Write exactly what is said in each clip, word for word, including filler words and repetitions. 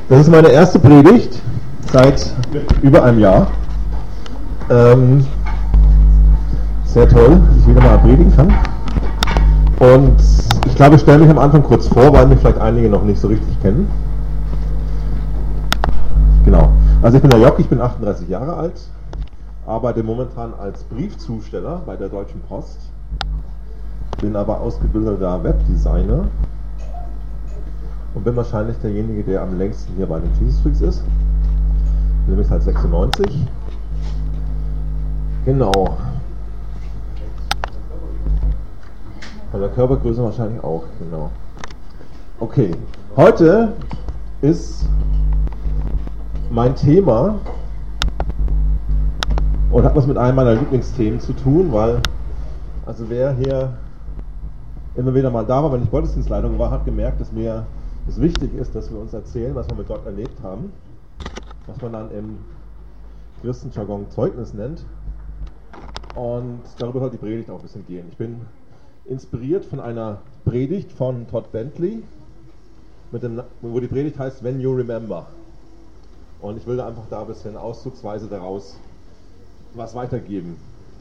Das ist meine erste Predigt seit über einem Jahr. Ähm, sehr toll, dass ich wieder mal predigen kann. Und ich glaube, ich stelle mich am Anfang kurz vor, weil mich vielleicht einige noch nicht so richtig kennen. Genau. Also ich bin der Jock, ich bin achtunddreißig Jahre alt, arbeite momentan als Briefzusteller bei der Deutschen Post, bin aber ausgebildeter Webdesigner und bin wahrscheinlich derjenige, der am längsten hier bei den Jesus Freaks ist. Nämlich seit sechsundneunzig. Genau. Von der Körpergröße wahrscheinlich auch, genau. Okay, heute ist mein Thema und hat was mit einem meiner Lieblingsthemen zu tun, weil, also wer hier immer wieder mal da war, wenn ich Gottesdienstleitung war, hat gemerkt, dass mir es wichtig ist, dass wir uns erzählen, was wir mit Gott erlebt haben, was man dann im Christenjargon Zeugnis nennt. Und darüber soll die Predigt auch ein bisschen gehen. Ich bin inspiriert von einer Predigt von Todd Bentley, mit dem, wo die Predigt heißt When You Remember. Und ich will da einfach da ein bisschen auszugsweise daraus was weitergeben.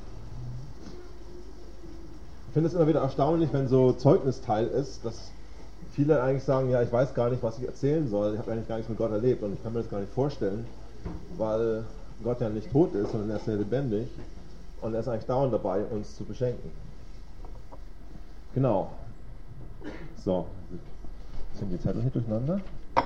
Ich finde es immer wieder erstaunlich, wenn so Zeugnisteil ist, dass viele eigentlich sagen, ja, ich weiß gar nicht, was ich erzählen soll, ich habe eigentlich gar nichts mit Gott erlebt und ich kann mir das gar nicht vorstellen, weil Gott ja nicht tot ist, sondern er ist ja lebendig und er ist eigentlich dauernd dabei, uns zu beschenken. Genau. So, sind die Zettel hier durcheinander?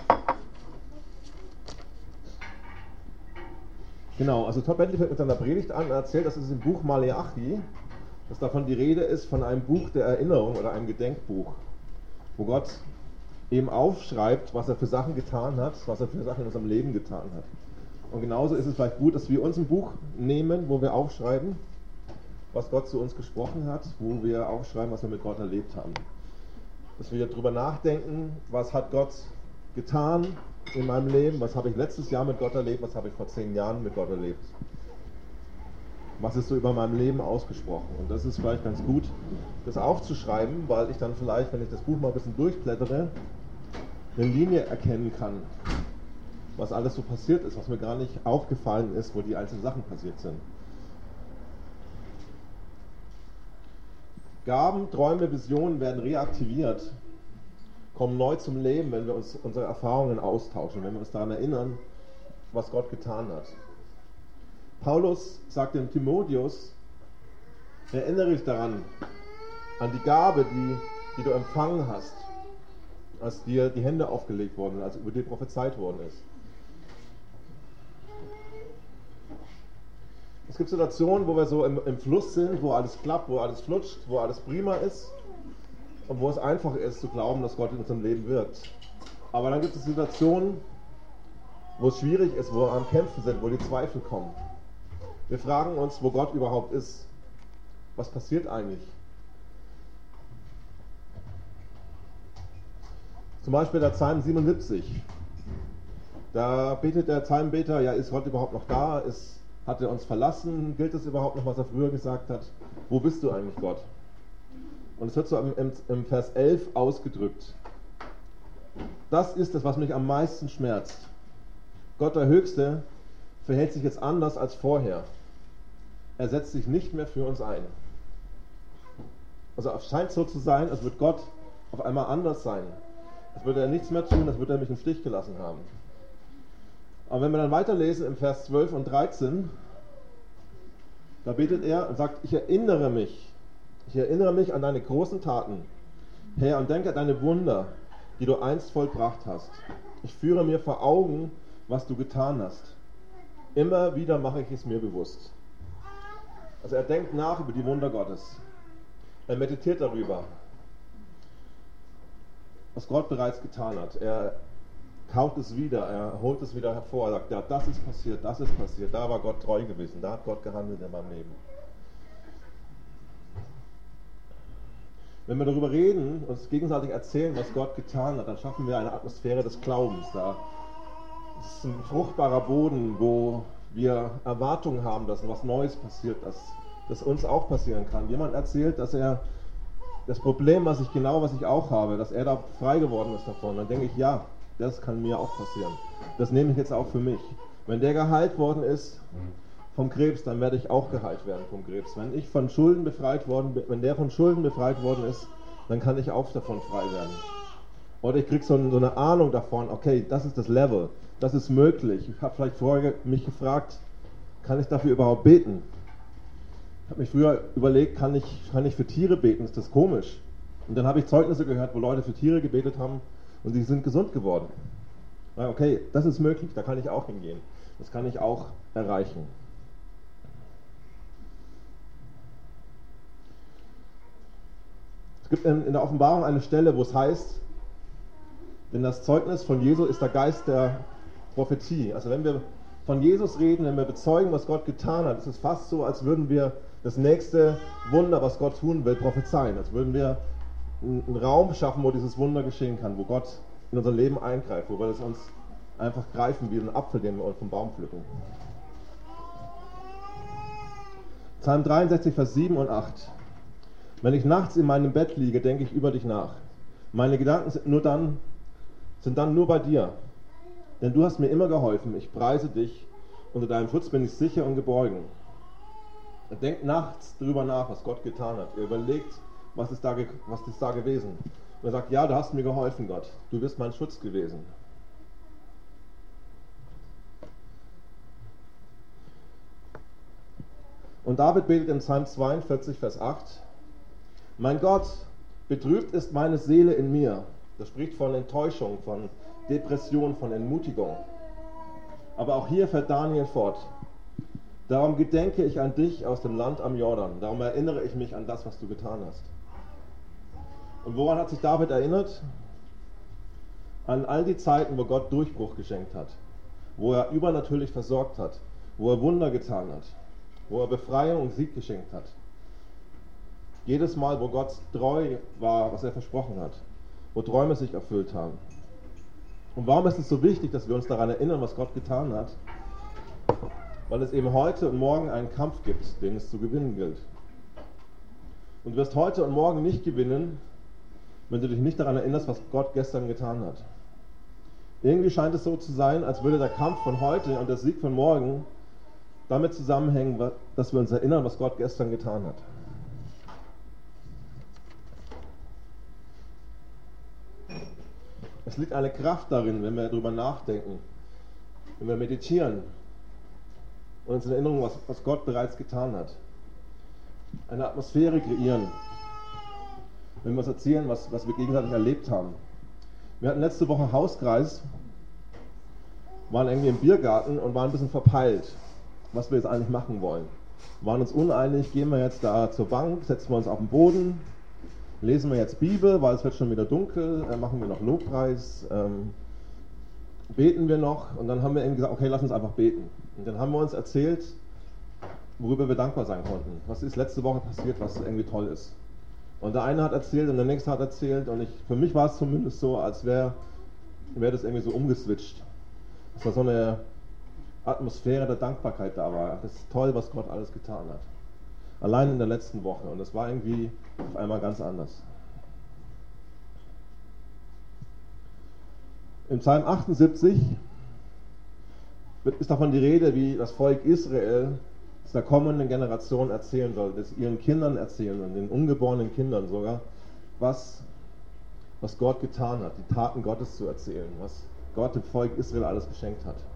Genau, also Todd Bentley fängt mit seiner Predigt an und erzählt, dass es im Buch Maleachi, dass davon die Rede ist von einem Buch der Erinnerung oder einem Gedenkbuch, wo Gott eben aufschreibt, was er für Sachen getan hat, was er für Sachen in unserem Leben getan hat. Und genauso ist es vielleicht gut, dass wir uns ein Buch nehmen, wo wir aufschreiben, was Gott zu uns gesprochen hat, wo wir aufschreiben, was wir mit Gott erlebt haben. Dass wir darüber nachdenken, was hat Gott getan in meinem Leben, was habe ich letztes Jahr mit Gott erlebt, was habe ich vor zehn Jahren mit Gott erlebt. Was ist so über meinem Leben ausgesprochen? Und das ist vielleicht ganz gut, das aufzuschreiben, weil ich dann vielleicht, wenn ich das Buch mal ein bisschen durchblättere, eine Linie erkennen kann, was alles so passiert ist, was mir gar nicht aufgefallen ist, wo die einzelnen Sachen passiert sind. Gaben, Träume, Visionen werden reaktiviert, kommen neu zum Leben, wenn wir uns unsere Erfahrungen austauschen, wenn wir uns daran erinnern, was Gott getan hat. Paulus sagt dem Timotheus, erinnere dich daran, an die Gabe, die, die du empfangen hast, als dir die Hände aufgelegt wurden, als über dir prophezeit worden ist. Es gibt Situationen, wo wir so im, im Fluss sind, wo alles klappt, wo alles flutscht, wo alles prima ist und wo es einfach ist zu glauben, dass Gott in unserem Leben wirkt. Aber dann gibt es Situationen, wo es schwierig ist, wo wir am Kämpfen sind, wo die Zweifel kommen. Wir fragen uns, wo Gott überhaupt ist. Was passiert eigentlich? Zum Beispiel der Psalm siebenundsiebzig. Da betet der Psalmbeter, ja, ist Gott überhaupt noch da? Ist, hat er uns verlassen? Gilt es überhaupt noch, was er früher gesagt hat? Wo bist du eigentlich, Gott? Und es wird so im, im, im Vers elf ausgedrückt. Das ist es, was mich am meisten schmerzt. Gott der Höchste verhält sich jetzt anders als vorher. Er setzt sich nicht mehr für uns ein. Also es scheint so zu sein, als würde Gott auf einmal anders sein. Als würde er nichts mehr tun, als würde er mich im Stich gelassen haben. Aber wenn wir dann weiterlesen im Vers zwölf und dreizehn, da betet er und sagt, ich erinnere mich, ich erinnere mich an deine großen Taten, Herr, und denke an deine Wunder, die du einst vollbracht hast. Ich führe mir vor Augen, was du getan hast. Immer wieder mache ich es mir bewusst. Also er denkt nach über die Wunder Gottes. Er meditiert darüber, was Gott bereits getan hat. Er kaut es wieder, er holt es wieder hervor. Er sagt, ja, das ist passiert, das ist passiert, da war Gott treu gewesen, da hat Gott gehandelt in meinem Leben. Wenn wir darüber reden, uns gegenseitig erzählen, was Gott getan hat, dann schaffen wir eine Atmosphäre des Glaubens. Da ist ein fruchtbarer Boden, wo wir Erwartungen haben, dass was Neues passiert, dass das uns auch passieren kann. Jemand erzählt, dass er das Problem, was ich genau, was ich auch habe, dass er da frei geworden ist davon. Dann denke ich, ja, Das kann mir auch passieren. Das nehme ich jetzt auch für mich. Wenn der geheilt worden ist vom Krebs, dann werde ich auch geheilt werden vom Krebs. Wenn ich von Schulden befreit worden bin, wenn der von Schulden befreit worden ist, dann kann ich auch davon frei werden. Oder ich kriege so, so eine Ahnung davon, okay, das ist das Level, das ist möglich. Ich habe vielleicht vorher mich gefragt, kann ich dafür überhaupt beten? Ich habe mich früher überlegt, kann ich, kann ich für Tiere beten? Ist das komisch? Und dann habe ich Zeugnisse gehört, wo Leute für Tiere gebetet haben und sie sind gesund geworden. Ja, okay, das ist möglich, da kann ich auch hingehen. Das kann ich auch erreichen. Es gibt in der Offenbarung eine Stelle, wo es heißt, denn das Zeugnis von Jesus ist der Geist der Prophetie. Also wenn wir von Jesus reden, wenn wir bezeugen, was Gott getan hat, ist es fast so, als würden wir das nächste Wunder, was Gott tun will, prophezeien. Als würden wir einen Raum schaffen, wo dieses Wunder geschehen kann, wo Gott in unser Leben eingreift, wo wir das uns einfach greifen wie einen Apfel, den wir vom Baum pflücken. Psalm dreiundsechzig, Vers sieben und acht. Wenn ich nachts in meinem Bett liege, denke ich über dich nach. Meine Gedanken sind nur dann, sind dann nur bei dir. Denn du hast mir immer geholfen. Ich preise dich. Unter deinem Schutz bin ich sicher und geborgen. Er denkt nachts darüber nach, was Gott getan hat. Er überlegt, was ist da, ge- was ist da gewesen. Und er sagt, ja, du hast mir geholfen, Gott. Du bist mein Schutz gewesen. Und David betet in Psalm zweiundvierzig, Vers acht, mein Gott, betrübt ist meine Seele in mir. Das spricht von Enttäuschung, von Depression, von Entmutigung. Aber auch hier fährt Daniel fort. Darum gedenke ich an dich aus dem Land am Jordan. Darum erinnere ich mich an das, was du getan hast. Und woran hat sich David erinnert? An all die Zeiten, wo Gott Durchbruch geschenkt hat. Wo er übernatürlich versorgt hat. Wo er Wunder getan hat. Wo er Befreiung und Sieg geschenkt hat. Jedes Mal, wo Gott treu war, was er versprochen hat. Wo Träume sich erfüllt haben. Und warum ist es so wichtig, dass wir uns daran erinnern, was Gott getan hat? Weil es eben heute und morgen einen Kampf gibt, den es zu gewinnen gilt. Und du wirst heute und morgen nicht gewinnen, wenn du dich nicht daran erinnerst, was Gott gestern getan hat. Irgendwie scheint es so zu sein, als würde der Kampf von heute und der Sieg von morgen damit zusammenhängen, dass wir uns erinnern, was Gott gestern getan hat. Es liegt eine Kraft darin, wenn wir darüber nachdenken, wenn wir meditieren und uns in Erinnerung, was, was Gott bereits getan hat. Eine Atmosphäre kreieren, wenn wir uns erzählen, was, was wir gegenseitig erlebt haben. Wir hatten letzte Woche Hauskreis, waren irgendwie im Biergarten und waren ein bisschen verpeilt, was wir jetzt eigentlich machen wollen. Wir waren uns uneinig, gehen wir jetzt da zur Bank, setzen wir uns auf den Boden, lesen wir jetzt Bibel, weil es wird schon wieder dunkel, äh, machen wir noch Lobpreis, ähm, beten wir noch und dann haben wir eben gesagt, okay, lass uns einfach beten. Und dann haben wir uns erzählt, worüber wir dankbar sein konnten. Was ist letzte Woche passiert, was irgendwie toll ist. Und der eine hat erzählt und der nächste hat erzählt und ich, für mich war es zumindest so, als wäre wär das irgendwie so umgeswitcht. Es war so eine Atmosphäre der Dankbarkeit da war. Das ist toll, was Gott alles getan hat. Allein in der letzten Woche. Und das war irgendwie auf einmal ganz anders. Im Psalm achtundsiebzig ist davon die Rede, wie das Volk Israel es der kommenden Generation erzählen soll, das ihren Kindern erzählen und den ungeborenen Kindern sogar, was, was Gott getan hat, die Taten Gottes zu erzählen, was Gott dem Volk Israel alles geschenkt hat.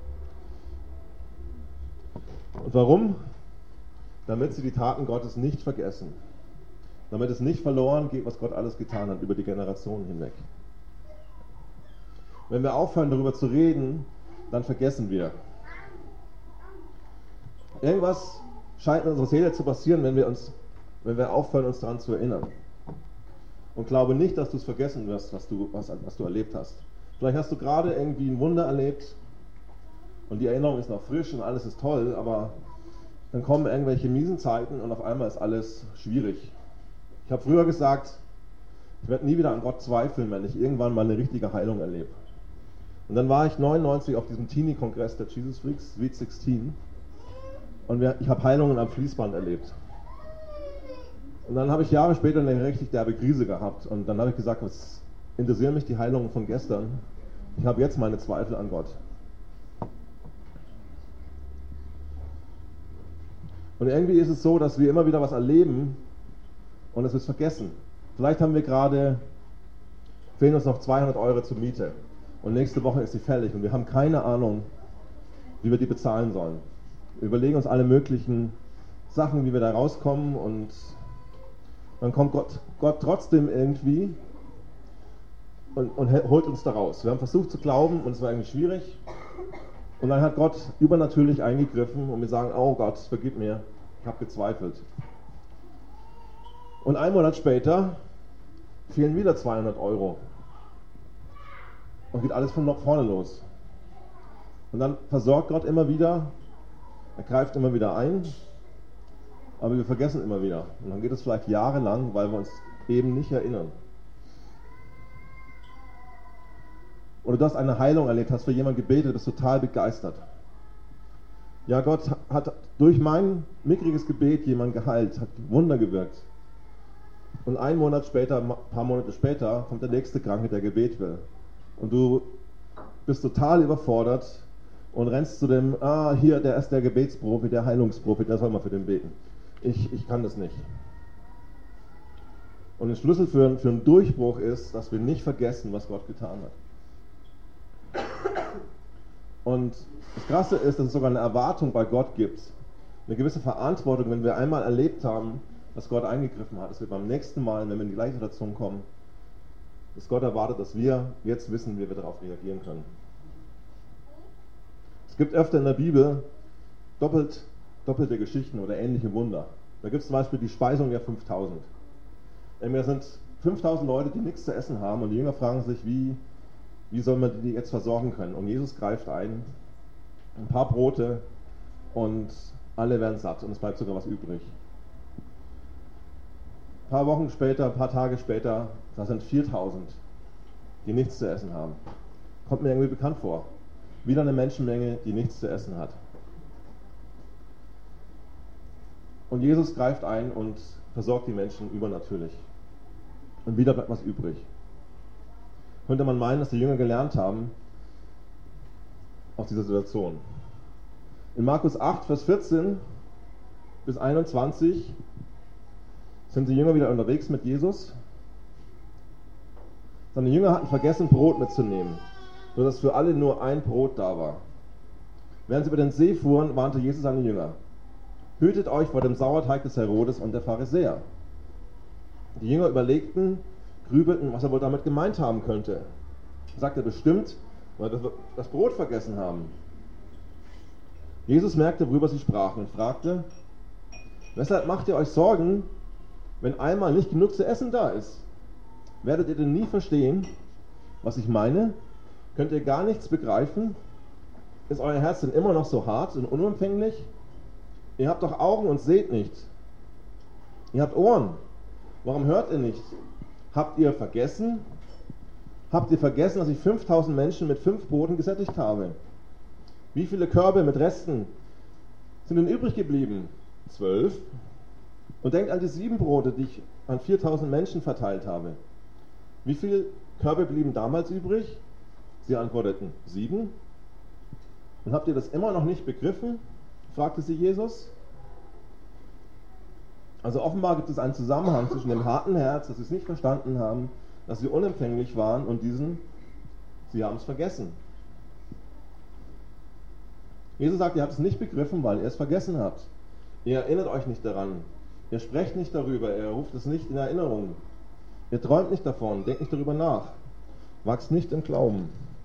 Und warum? Damit sie die Taten Gottes nicht vergessen. Damit es nicht verloren geht, was Gott alles getan hat über die Generationen hinweg. Wenn wir aufhören, darüber zu reden, dann vergessen wir. Irgendwas scheint in unserer Seele zu passieren, wenn wir, uns, wenn wir aufhören, uns daran zu erinnern. Und glaube nicht, dass du es vergessen wirst, was du, was, was du erlebt hast. Vielleicht hast du gerade irgendwie ein Wunder erlebt und die Erinnerung ist noch frisch und alles ist toll, aber dann kommen irgendwelche miesen Zeiten und auf einmal ist alles schwierig. Ich habe früher gesagt, ich werde nie wieder an Gott zweifeln, wenn ich irgendwann mal eine richtige Heilung erlebe. Und dann war ich neunundneunzig auf diesem Teenie-Kongress der Jesus Freaks, Sweet sechzehn, und wir, ich habe Heilungen am Fließband erlebt. Und dann habe ich Jahre später eine richtig derbe Krise gehabt und dann habe ich gesagt, was interessieren mich die Heilungen von gestern? Ich habe jetzt meine Zweifel an Gott. Und irgendwie ist es so, dass wir immer wieder was erleben und es wird vergessen. Vielleicht haben wir gerade, fehlen uns noch zweihundert Euro zur Miete und nächste Woche ist sie fällig und wir haben keine Ahnung, wie wir die bezahlen sollen. Wir überlegen uns alle möglichen Sachen, wie wir da rauskommen und dann kommt Gott, Gott trotzdem irgendwie und, und holt uns da raus. Wir haben versucht zu glauben und es war irgendwie schwierig. Und dann hat Gott übernatürlich eingegriffen und wir sagen, oh Gott, vergib mir, ich habe gezweifelt. Und einen Monat später fehlen wieder zweihundert Euro. Und geht alles von vorne los. Und dann versorgt Gott immer wieder, er greift immer wieder ein, aber wir vergessen immer wieder. Und dann geht es vielleicht jahrelang, weil wir uns eben nicht erinnern. Oder du hast eine Heilung erlebt, hast für jemanden gebetet, bist total begeistert. Ja, Gott hat durch mein mickriges Gebet jemanden geheilt, hat Wunder gewirkt. Und einen Monat später, ein paar Monate später, kommt der nächste Kranke, der Gebet will. Und du bist total überfordert und rennst zu dem, ah, hier, der ist der Gebetsprofi, der Heilungsprofi, der soll mal für den beten. Ich, ich kann das nicht. Und der Schlüssel für, für einen Durchbruch ist, dass wir nicht vergessen, was Gott getan hat. Und das Krasse ist, dass es sogar eine Erwartung bei Gott gibt. Eine gewisse Verantwortung, wenn wir einmal erlebt haben, dass Gott eingegriffen hat, dass wir beim nächsten Mal, wenn wir in die gleiche Situation kommen, dass Gott erwartet, dass wir jetzt wissen, wie wir darauf reagieren können. Es gibt öfter in der Bibel doppelt, doppelte Geschichten oder ähnliche Wunder. Da gibt es zum Beispiel die Speisung der fünftausend. Da sind fünftausend Leute, die nichts zu essen haben und die Jünger fragen sich, wie Wie soll man die jetzt versorgen können? Und Jesus greift ein, ein paar Brote und alle werden satt und es bleibt sogar was übrig. Ein paar Wochen später, ein paar Tage später, da sind viertausend, die nichts zu essen haben. Kommt mir irgendwie bekannt vor. Wieder eine Menschenmenge, die nichts zu essen hat. Und Jesus greift ein und versorgt die Menschen übernatürlich. Und wieder bleibt was übrig. Könnte man meinen, dass die Jünger gelernt haben aus dieser Situation. In Markus acht, Vers vierzehn bis einundzwanzig sind die Jünger wieder unterwegs mit Jesus. Seine Jünger hatten vergessen, Brot mitzunehmen, sodass für alle nur ein Brot da war. Während sie über den See fuhren, warnte Jesus seine Jünger: Hütet euch vor dem Sauerteig des Herodes und der Pharisäer. Die Jünger überlegten, grübelten, was er wohl damit gemeint haben könnte. Er sagte bestimmt, weil wir das Brot vergessen haben. Jesus merkte, worüber sie sprachen und fragte: Weshalb macht ihr euch Sorgen, wenn einmal nicht genug zu essen da ist? Werdet ihr denn nie verstehen, was ich meine? Könnt ihr gar nichts begreifen? Ist euer Herz denn immer noch so hart und unempfänglich? Ihr habt doch Augen und seht nicht. Ihr habt Ohren. Warum hört ihr nicht? Habt ihr vergessen? Habt ihr vergessen, dass ich fünftausend Menschen mit fünf Broten gesättigt habe? Wie viele Körbe mit Resten sind denn übrig geblieben? Zwölf. Und denkt an die sieben Brote, die ich an viertausend Menschen verteilt habe. Wie viele Körbe blieben damals übrig? Sie antworteten, sieben. Und habt ihr das immer noch nicht begriffen? Fragte sie Jesus. Also offenbar gibt es einen Zusammenhang zwischen dem harten Herz, dass sie es nicht verstanden haben, dass sie unempfänglich waren, und diesen, sie haben es vergessen. Jesus sagt, ihr habt es nicht begriffen, weil ihr es vergessen habt. Ihr erinnert euch nicht daran. Ihr sprecht nicht darüber, ihr ruft es nicht in Erinnerung. Ihr träumt nicht davon, denkt nicht darüber nach. Wachst nicht im Glauben.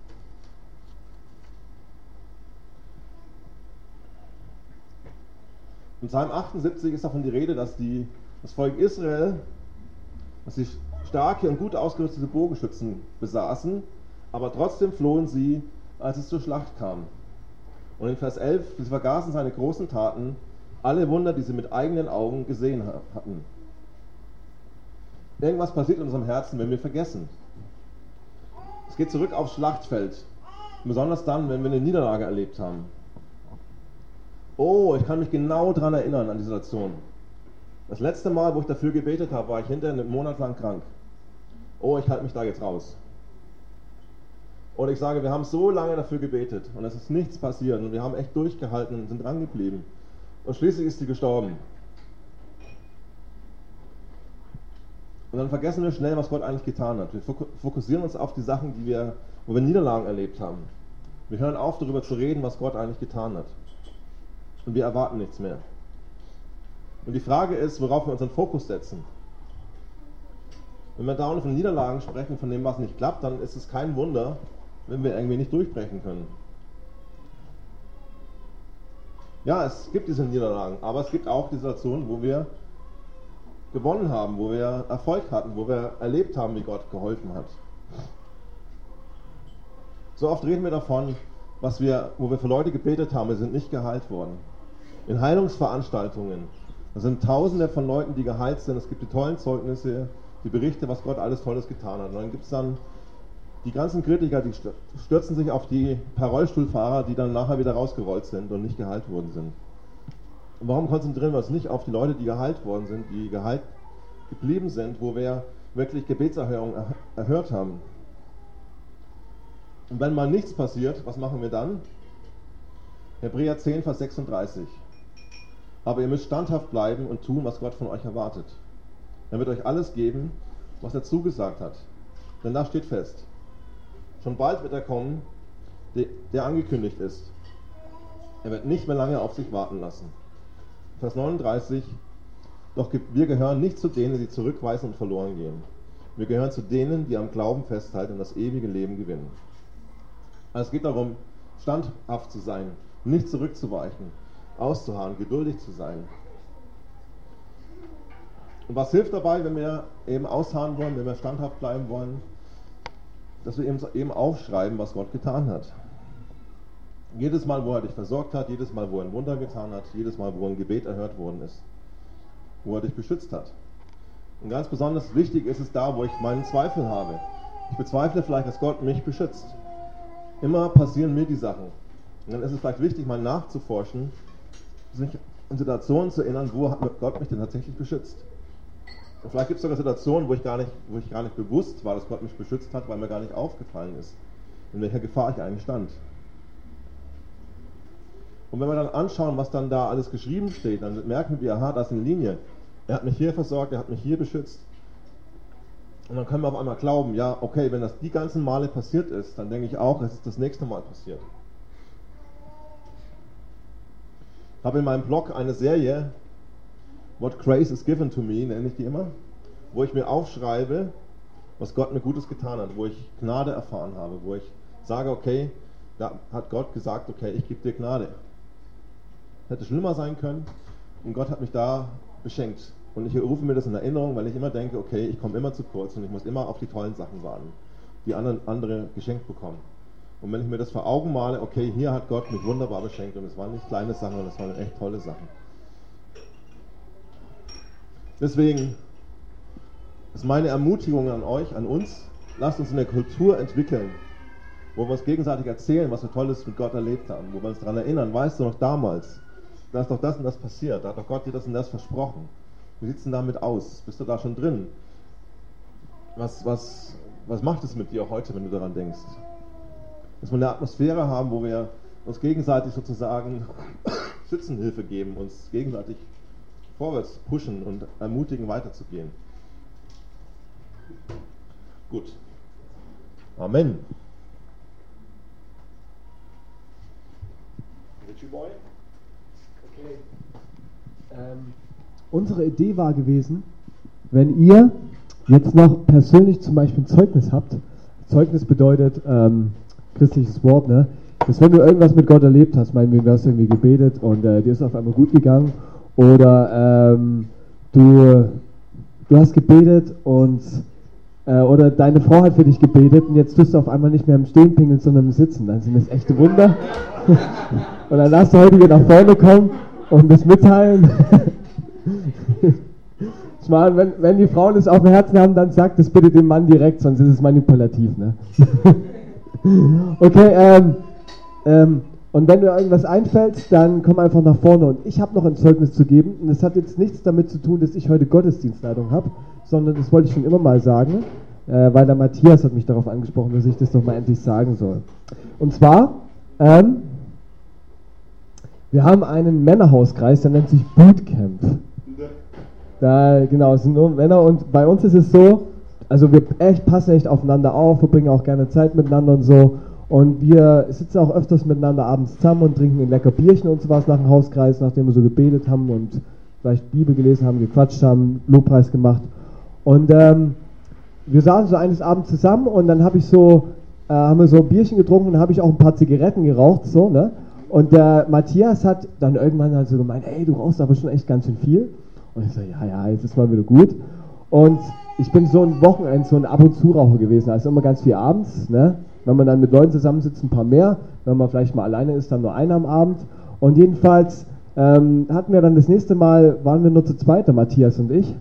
In Psalm achtundsiebzig ist davon die Rede, dass die, das Volk Israel, dass sie starke und gut ausgerüstete Bogenschützen besaßen, aber trotzdem flohen sie, als es zur Schlacht kam. Und in Vers elf, sie vergaßen seine großen Taten, alle Wunder, die sie mit eigenen Augen gesehen hatten. Irgendwas passiert in unserem Herzen, wenn wir vergessen. Es geht zurück aufs Schlachtfeld, besonders dann, wenn wir eine Niederlage erlebt haben. Oh, ich kann mich genau daran erinnern, an die Situation. Das letzte Mal, wo ich dafür gebetet habe, war ich hinterher einen Monat lang krank. Oh, ich halte mich da jetzt raus. Oder ich sage, wir haben so lange dafür gebetet und es ist nichts passiert und wir haben echt durchgehalten und sind dran geblieben. Und schließlich ist sie gestorben. Und dann vergessen wir schnell, was Gott eigentlich getan hat. Wir fokussieren uns auf die Sachen, die wir, wo wir Niederlagen erlebt haben. Wir hören auf, darüber zu reden, was Gott eigentlich getan hat. Und wir erwarten nichts mehr. Und die Frage ist, worauf wir unseren Fokus setzen. Wenn wir dauernd von Niederlagen sprechen, von dem, was nicht klappt, dann ist es kein Wunder, wenn wir irgendwie nicht durchbrechen können. Ja, es gibt diese Niederlagen, aber es gibt auch die Situationen, wo wir gewonnen haben, wo wir Erfolg hatten, wo wir erlebt haben, wie Gott geholfen hat. So oft reden wir davon, was wir, wo wir für Leute gebetet haben, wir sind nicht geheilt worden. In Heilungsveranstaltungen, da sind Tausende von Leuten, die geheilt sind, es gibt die tollen Zeugnisse, die Berichte, was Gott alles Tolles getan hat. Und dann gibt es dann die ganzen Kritiker, die stürzen sich auf die paar Rollstuhlfahrer, die dann nachher wieder rausgerollt sind und nicht geheilt worden sind. Und warum konzentrieren wir uns nicht auf die Leute, die geheilt worden sind, die geheilt geblieben sind, wo wir wirklich Gebetserhörung erhört haben? Und wenn mal nichts passiert, was machen wir dann? Hebräer zehn, Vers sechsunddreißig. Aber ihr müsst standhaft bleiben und tun, was Gott von euch erwartet. Er wird euch alles geben, was er zugesagt hat. Denn da steht fest, schon bald wird er kommen, der angekündigt ist. Er wird nicht mehr lange auf sich warten lassen. Vers neununddreißig, doch wir gehören nicht zu denen, die zurückweisen und verloren gehen. Wir gehören zu denen, die am Glauben festhalten und das ewige Leben gewinnen. Also es geht darum, standhaft zu sein, nicht zurückzuweichen, auszuharren, geduldig zu sein. Und was hilft dabei, wenn wir eben ausharren wollen, wenn wir standhaft bleiben wollen? Dass wir eben aufschreiben, was Gott getan hat. Jedes Mal, wo er dich versorgt hat, jedes Mal, wo er ein Wunder getan hat, jedes Mal, wo ein Gebet erhört worden ist, wo er dich beschützt hat. Und ganz besonders wichtig ist es da, wo ich meinen Zweifel habe. Ich bezweifle vielleicht, dass Gott mich beschützt. Immer passieren mir die Sachen. Und dann ist es vielleicht wichtig, mal nachzuforschen, sich an Situationen zu erinnern, wo hat Gott mich denn tatsächlich beschützt. Und vielleicht gibt es sogar Situationen, wo ich, gar nicht, wo ich gar nicht bewusst war, dass Gott mich beschützt hat, weil mir gar nicht aufgefallen ist, in welcher Gefahr ich eigentlich stand. Und wenn wir dann anschauen, was dann da alles geschrieben steht, dann merken wir, aha, da ist eine Linie. Er hat mich hier versorgt, er hat mich hier beschützt. Und dann können wir auf einmal glauben, ja, okay, wenn das die ganzen Male passiert ist, dann denke ich auch, es ist das nächste Mal passiert. Ich habe in meinem Blog eine Serie, What Grace is Given to Me, nenne ich die immer, wo ich mir aufschreibe, was Gott mir Gutes getan hat, wo ich Gnade erfahren habe, wo ich sage, okay, da hat Gott gesagt, okay, ich gebe dir Gnade. Hätte schlimmer sein können und Gott hat mich da beschenkt. Und ich rufe mir das in Erinnerung, weil ich immer denke, okay, ich komme immer zu kurz und ich muss immer auf die tollen Sachen warten, die anderen, andere geschenkt bekommen. Und wenn ich mir das vor Augen male, okay, hier hat Gott mich wunderbar beschenkt und es waren nicht kleine Sachen, sondern es waren echt tolle Sachen. Deswegen ist meine Ermutigung an euch, an uns, lasst uns eine Kultur entwickeln, wo wir uns gegenseitig erzählen, was wir Tolles mit Gott erlebt haben, wo wir uns daran erinnern, weißt du noch damals, da ist doch das und das passiert, da hat doch Gott dir das und das versprochen. Wie sieht es denn damit aus? Bist du da schon drin? Was, was, was macht es mit dir heute, wenn du daran denkst? Dass wir eine Atmosphäre haben, wo wir uns gegenseitig sozusagen Schützenhilfe geben, uns gegenseitig vorwärts pushen und ermutigen, weiterzugehen. Gut. Amen. Richie Boy? Okay. Ähm, unsere Idee war gewesen, wenn ihr jetzt noch persönlich zum Beispiel ein Zeugnis habt, Zeugnis bedeutet ähm, christliches Wort, ne? Dass wenn du irgendwas mit Gott erlebt hast, meinetwegen, du hast irgendwie gebetet und äh, dir ist auf einmal gut gegangen, oder ähm, du, du hast gebetet und äh, oder deine Frau hat für dich gebetet und jetzt tust du auf einmal nicht mehr im Stehen pingeln, sondern im Sitzen, dann sind das echte Wunder. Und dann darfst du heute hier nach vorne kommen und das mitteilen. Ich meine, wenn, wenn die Frauen es auf dem Herzen haben, dann sagt das bitte dem Mann direkt, sonst ist es manipulativ, ne? Okay, ähm, ähm, und wenn dir irgendwas einfällt, dann komm einfach nach vorne. Und ich habe noch ein Zeugnis zu geben. Und das hat jetzt nichts damit zu tun, dass ich heute Gottesdienstleitung habe, sondern das wollte ich schon immer mal sagen. äh, weil der Matthias hat mich darauf angesprochen, dass ich das doch mal endlich sagen soll. Und zwar, ähm, wir haben einen Männerhauskreis, der nennt sich Bootcamp. Da, genau, es sind nur Männer und bei uns ist es so, also wir echt passen echt aufeinander auf, verbringen auch gerne Zeit miteinander und so. Und wir sitzen auch öfters miteinander abends zusammen und trinken ein lecker Bierchen und sowas nach dem Hauskreis, nachdem wir so gebetet haben und vielleicht Bibel gelesen haben, gequatscht haben, Lobpreis gemacht. Und ähm, wir saßen so eines Abends zusammen und dann habe ich so, äh, haben wir so ein Bierchen getrunken und dann habe ich auch ein paar Zigaretten geraucht, so, ne? Und der Matthias hat dann irgendwann halt so gemeint, ey, du rauchst aber schon echt ganz schön viel. Und ich so, ja, ja, jetzt ist mal wieder gut. Und ich bin so ein Wochenende, so ein Ab- und Zu-Raucher gewesen, also immer ganz viel abends, ne? Wenn man dann mit Leuten zusammensitzt, ein paar mehr. Wenn man vielleicht mal alleine ist, dann nur einer am Abend. Und jedenfalls ähm, hatten wir dann das nächste Mal, waren wir nur zu zweit, der Matthias und ich.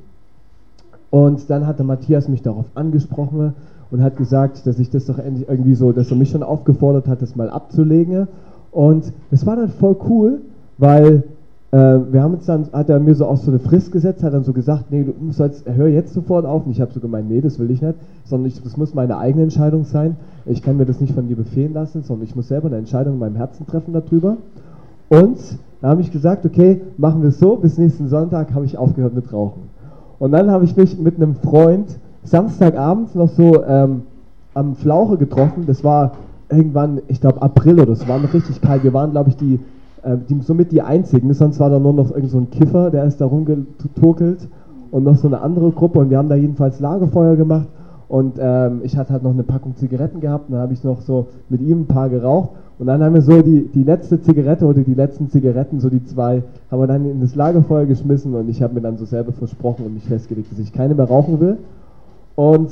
Und dann hat der Matthias mich darauf angesprochen und hat gesagt, dass ich das doch endlich irgendwie so, dass er mich schon aufgefordert hat, das mal abzulegen. Und das war dann voll cool, weil äh, wir haben uns dann, hat er mir so auch so eine Frist gesetzt, hat dann so gesagt, nee, du sollst, hör jetzt sofort auf. Und ich habe so gemeint, nee, das will ich nicht, sondern ich, das muss meine eigene Entscheidung sein. Ich kann mir das nicht von dir befehlen lassen, sondern ich muss selber eine Entscheidung in meinem Herzen treffen darüber. Und da habe ich gesagt, okay, machen wir es so, bis nächsten Sonntag habe ich aufgehört mit Rauchen. Und dann habe ich mich mit einem Freund Samstagabends noch so ähm, am Flauche getroffen. Das war irgendwann, ich glaube April oder so, war noch richtig kalt. Wir waren, glaube ich, die, äh, die somit die einzigen. Sonst war da nur noch irgend so ein Kiffer, der ist da rumgeturkelt und noch so eine andere Gruppe. Und wir haben da jedenfalls Lagerfeuer gemacht. Und ähm, ich hatte halt noch eine Packung Zigaretten gehabt. Und dann habe ich noch so mit ihm ein paar geraucht. Und dann haben wir so die, die letzte Zigarette oder die letzten Zigaretten, so die zwei, haben wir dann in das Lagerfeuer geschmissen. Und ich habe mir dann so selber versprochen und mich festgelegt, dass ich keine mehr rauchen will. Und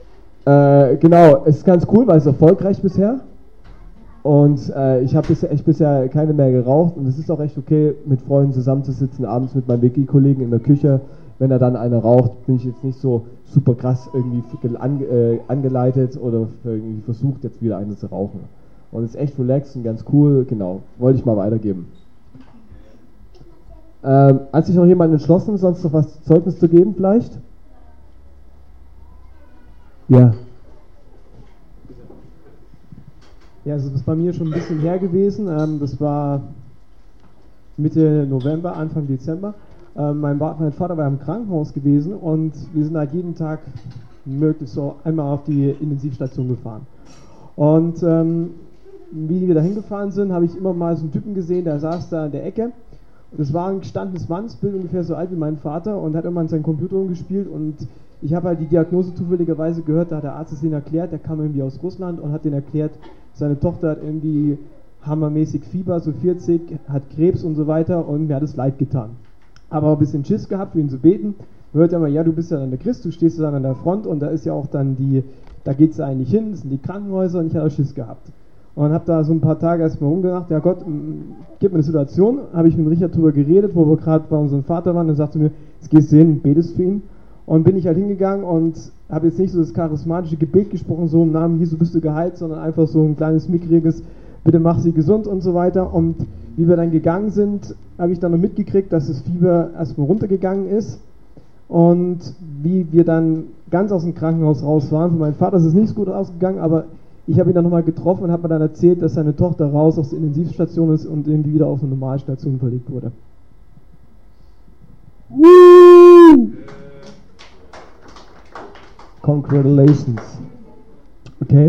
äh, genau, es ist ganz cool, weil es erfolgreich bisher. Und äh, ich habe bisher, echt bisher keine mehr geraucht. Und es ist auch echt okay, mit Freunden zusammenzusitzen, abends mit meinem Wiki-Kollegen in der Küche. Wenn er dann eine raucht, bin ich jetzt nicht so super krass irgendwie ange, äh, angeleitet oder irgendwie versucht, jetzt wieder eine zu rauchen. Und es ist echt relaxed und ganz cool, genau, wollte ich mal weitergeben. Ähm, hat sich noch jemand entschlossen, sonst noch was Zeugnis zu geben vielleicht? Ja. Ja, also das ist bei mir schon ein bisschen her gewesen. Ähm, das war Mitte November, Anfang Dezember. Ähm, mein, mein Vater war im Krankenhaus gewesen und wir sind halt jeden Tag möglichst so einmal auf die Intensivstation gefahren. Und ähm, wie wir da hingefahren sind, habe ich immer mal so einen Typen gesehen, der saß da in der Ecke. Und das war ein gestandenes Mannsbild, ungefähr so alt wie mein Vater, und hat immer an seinem Computer rumgespielt. Und ich habe halt die Diagnose zufälligerweise gehört, da hat der Arzt es denen erklärt, der kam irgendwie aus Russland und hat denen erklärt, seine Tochter hat irgendwie hammermäßig Fieber, so vierzig, hat Krebs und so weiter, und mir hat es leid getan. Aber ein bisschen Schiss gehabt, für ihn zu beten. Hört er mal, ja, du bist ja dann der Christ, du stehst ja dann an der Front und da ist ja auch dann die, da geht es ja eigentlich hin, das sind die Krankenhäuser, und ich hatte auch Schiss gehabt. Und habe da so ein paar Tage erstmal rumgedacht, ja Gott, gib mir eine Situation, habe ich mit Richard drüber geredet, wo wir gerade bei unserem Vater waren, und sagte mir, jetzt gehst du hin, betest für ihn. Und bin ich halt hingegangen und habe jetzt nicht so das charismatische Gebet gesprochen, so im Namen Jesu bist du geheilt, sondern einfach so ein kleines, mickriges, bitte mach sie gesund und so weiter. Und wie wir dann gegangen sind, habe ich dann noch mitgekriegt, dass das Fieber erstmal runtergegangen ist. Und wie wir dann ganz aus dem Krankenhaus raus waren, für meinen Vater ist es nicht so gut ausgegangen, aber ich habe ihn dann nochmal getroffen und habe mir dann erzählt, dass seine Tochter raus aus der Intensivstation ist und irgendwie wieder auf eine Normalstation verlegt wurde. Woo! Congratulations. Okay.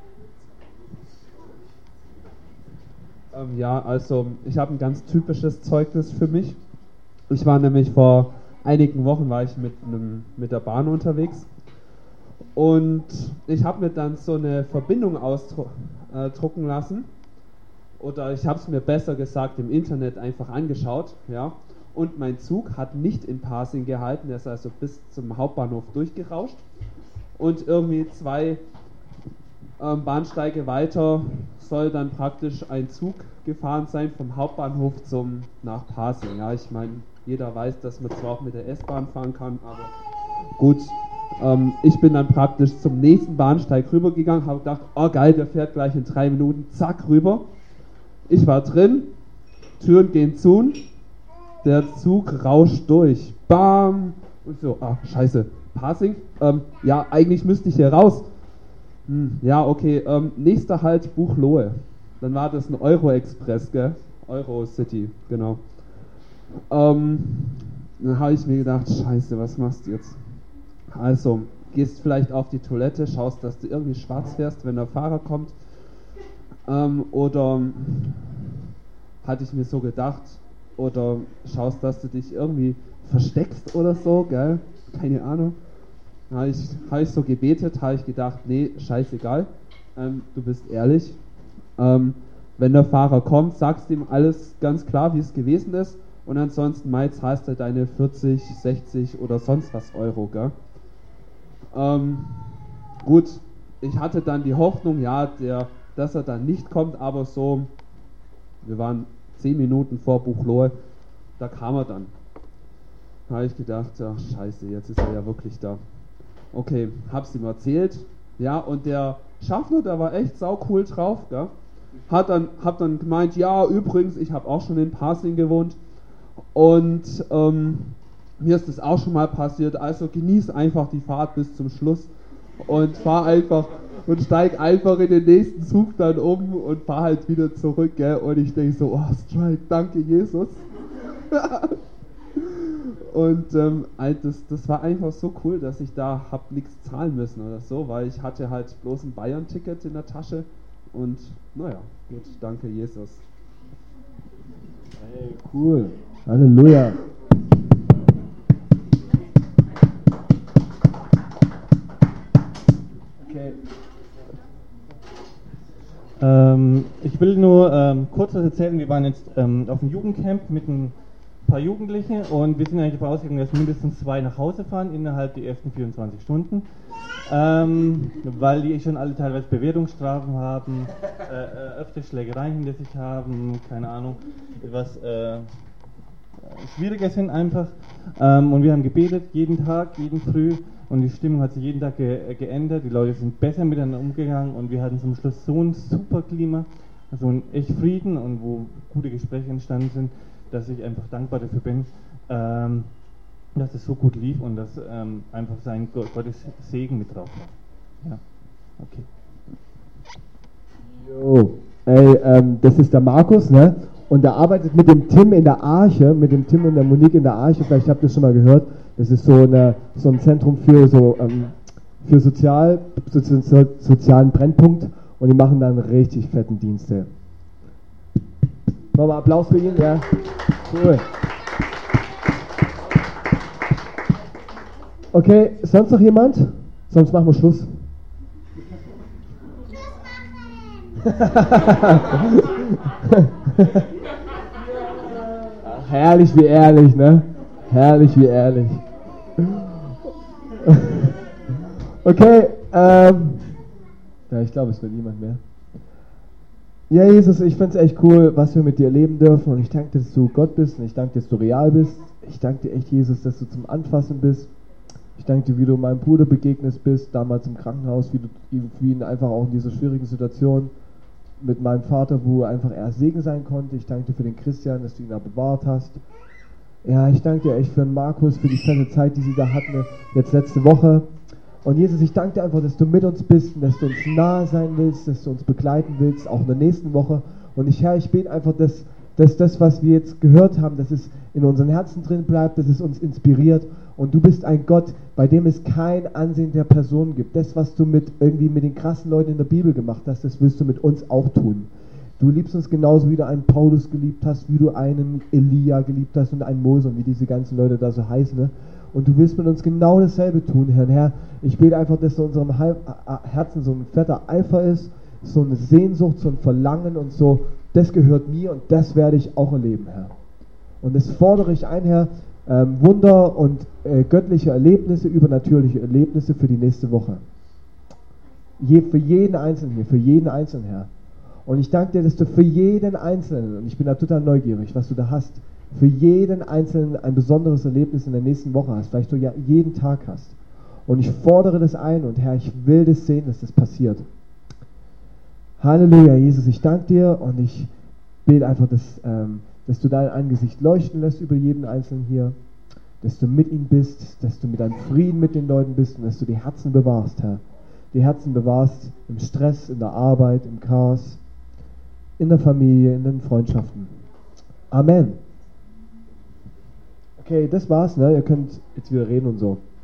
Ähm, ja, also ich habe ein ganz typisches Zeugnis für mich. Ich war nämlich vor einigen Wochen war ich mit, einem, mit der Bahn unterwegs. Und ich habe mir dann so eine Verbindung ausdrucken lassen, oder ich habe es mir besser gesagt im Internet einfach angeschaut, ja. Und mein Zug hat nicht in Pasing gehalten, der ist also bis zum Hauptbahnhof durchgerauscht. Und irgendwie zwei ähm, Bahnsteige weiter soll dann praktisch ein Zug gefahren sein vom Hauptbahnhof zum nach Pasing. Ja, ich meine, jeder weiß, dass man zwar auch mit der S-Bahn fahren kann, aber gut. Ähm, ich bin dann praktisch zum nächsten Bahnsteig rübergegangen, habe gedacht, oh geil, der fährt gleich in drei Minuten, zack, rüber. Ich war drin, Türen gehen zu, der Zug rauscht durch, bam, und so, ah, scheiße, Pasing, ähm, ja, eigentlich müsste ich hier raus. Hm, ja, okay, ähm, nächster Halt Buchloe. Dann war das ein Euro-Express, gell? Euro-City, genau. Ähm, dann habe ich mir gedacht, scheiße, was machst du jetzt? Also, gehst vielleicht auf die Toilette, schaust, dass du irgendwie schwarz fährst, wenn der Fahrer kommt. Ähm, oder hatte ich mir so gedacht, oder schaust, dass du dich irgendwie versteckst oder so, gell? Keine Ahnung. Dann habe ich, hab ich so gebetet, habe ich gedacht, nee, scheißegal, ähm, du bist ehrlich. Ähm, wenn der Fahrer kommt, sagst du ihm alles ganz klar, wie es gewesen ist, und ansonsten Mai zahlst du deine vierzig, sechzig oder sonst was Euro, gell? Ähm, gut, ich hatte dann die Hoffnung, ja, der, dass er dann nicht kommt, aber so, wir waren zehn Minuten vor Buchloe, da kam er dann. Da habe ich gedacht, ach scheiße, jetzt ist er ja wirklich da. Okay, hab's ihm erzählt, ja, und der Schaffner, der war echt saucool drauf, gell? Hat dann, hab dann gemeint, ja, übrigens, ich habe auch schon in Pasing gewohnt und ähm, mir ist das auch schon mal passiert, also genieß einfach die Fahrt bis zum Schluss und fahr einfach und steig einfach in den nächsten Zug dann um und fahr halt wieder zurück, gell? Und ich denke so, oh Strike, danke Jesus. Und ähm, das, das war einfach so cool, dass ich da hab nichts zahlen müssen oder so, weil ich hatte halt bloß ein Bayern-Ticket in der Tasche und naja, gut, danke Jesus. Hey, cool. Halleluja. Okay. Ähm, ich will nur ähm, kurz was erzählen. Wir waren jetzt ähm, auf dem Jugendcamp mit ein paar Jugendlichen und wir sind eigentlich davon ausgegangen, dass mindestens zwei nach Hause fahren innerhalb der ersten vierundzwanzig Stunden, ähm, weil die schon alle teilweise Bewährungsstrafen haben, äh, öfter Schlägereien hinter sich haben, keine Ahnung, etwas äh, schwieriger sind einfach. Ähm, und wir haben gebetet jeden Tag, jeden Früh, und die Stimmung hat sich jeden Tag ge geändert. Die Leute sind besser miteinander umgegangen und wir hatten zum Schluss so ein super Klima, so ein echt Frieden, und wo gute Gespräche entstanden sind, dass ich einfach dankbar dafür bin, ähm, dass es so gut lief und dass ähm, einfach sein Gottes Segen mit drauf war. Ja, okay. Jo, ey, ähm, das ist der Markus, ne? Und der arbeitet mit dem Tim in der Arche, mit dem Tim und der Monique in der Arche, vielleicht habt ihr es schon mal gehört. Das ist so, eine, so ein Zentrum für, so, ähm, für Sozial, so, so, sozialen Brennpunkt, und die machen dann richtig fetten Dienste. Nochmal Applaus für ihn, ja. Cool. Okay, sonst noch jemand? Sonst machen wir Schluss. Ach, herrlich wie ehrlich, ne? Herrlich wie ehrlich. Okay, ähm. Ja, ich glaube, es wird niemand mehr. Ja, Jesus, ich finde es echt cool, was wir mit dir erleben dürfen, und ich danke dir, dass du Gott bist, und ich danke dir, dass du real bist. Ich danke dir echt, Jesus, dass du zum Anfassen bist. Ich danke dir, wie du meinem Bruder begegnet bist, damals im Krankenhaus, wie du wie ihn einfach auch in dieser schwierigen Situation mit meinem Vater, wo einfach er Segen sein konnte. Ich danke dir für den Christian, dass du ihn da bewahrt hast. Ja, ich danke dir echt für den Markus, für die fette Zeit, die sie da hatten, jetzt letzte Woche. Und Jesus, ich danke dir einfach, dass du mit uns bist und dass du uns nahe sein willst, dass du uns begleiten willst, auch in der nächsten Woche. Und ich, Herr, ich bete einfach, dass, dass das, was wir jetzt gehört haben, dass es in unseren Herzen drin bleibt, dass es uns inspiriert. Und du bist ein Gott, bei dem es kein Ansehen der Person gibt. Das, was du mit irgendwie mit den krassen Leuten in der Bibel gemacht hast, das willst du mit uns auch tun. Du liebst uns genauso, wie du einen Paulus geliebt hast, wie du einen Elia geliebt hast und einen Mose und wie diese ganzen Leute da so heißen, ne? Und du willst mit uns genau dasselbe tun, Herr. Herr, ich bete einfach, dass in unserem Herzen so ein fetter Eifer ist, so eine Sehnsucht, so ein Verlangen und so, das gehört mir und das werde ich auch erleben, Herr. Und das fordere ich ein, Herr, ähm, Wunder und äh, göttliche Erlebnisse, übernatürliche Erlebnisse für die nächste Woche. Je, für jeden Einzelnen hier, für jeden Einzelnen, Herr. Und ich danke dir, dass du für jeden Einzelnen, und ich bin da total neugierig, was du da hast, für jeden Einzelnen ein besonderes Erlebnis in der nächsten Woche hast, vielleicht du ja jeden Tag hast. Und ich fordere das ein, und Herr, ich will das sehen, dass das passiert. Halleluja, Jesus, ich danke dir, und ich bete einfach, dass, ähm, dass du dein Angesicht leuchten lässt über jeden Einzelnen hier, dass du mit ihnen bist, dass du mit deinem Frieden mit den Leuten bist und dass du die Herzen bewahrst, Herr. Die Herzen bewahrst im Stress, in der Arbeit, im Chaos, in der Familie, in den Freundschaften. Amen. Okay, das war's, ne? Ihr könnt jetzt wieder reden und so.